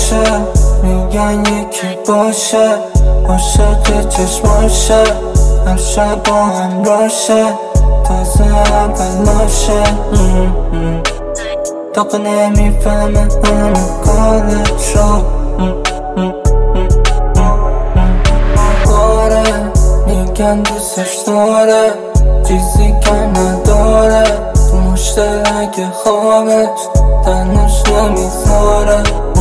باشه، میگن یکی باشه، عاشق چشماشه، هر شب با هم راشه، تازه اولاشه. داغ نمیفهمه همه کارش رو. آره میگن دوستش داره، چیزی که نداره، تو مشترک خوابش تنش نمیذاره.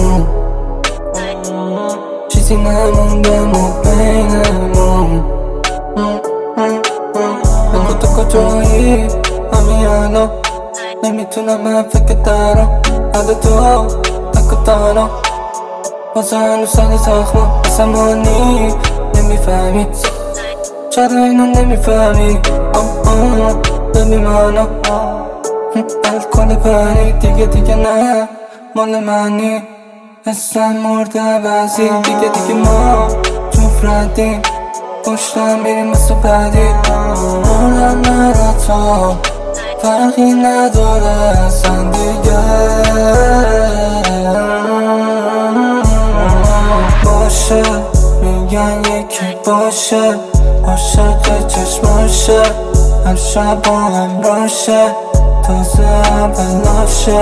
چیزی نمونده ما بینمون. بگو تو کجایی همین الان، نمیتونم من فکر دارم حد تو نکن تنها، واسه هنوز سال زخمم آسمانی. نمیفهمی چرا اینو نمیفهمی، ببین منو الکل پری دیگه نه مال منی، حسن مرده بعضی دیگه ما جفردیم، پشتم بیریم مثل بدید. مردم نرا تو فرقی نداره اصلا دیگه. باشه میگن یکی باشه، عاشق چشماشه، هر شب با هم راشه، تازه اولاشه.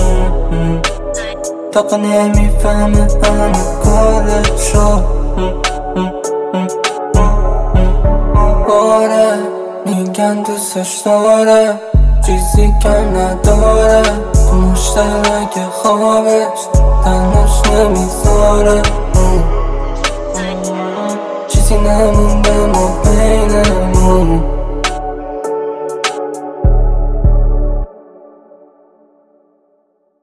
داغ نمیفهمه همه کارش رو. آره میگن دوستش داره، چیزی که نداره، تو مشترک خوابش تنش نمیذاره. چیزی نمونده ما بینمون.